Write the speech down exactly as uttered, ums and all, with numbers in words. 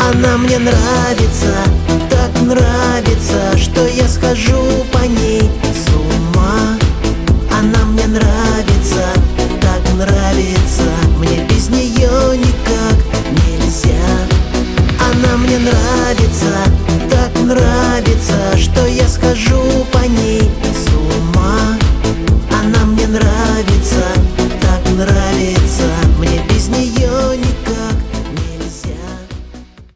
Она мне нравится, так нравится, что я схожу по ней с ума. Она мне нравится, так нравится, мне без нее никак нельзя. Она мне нравится, так нравится, что я схожу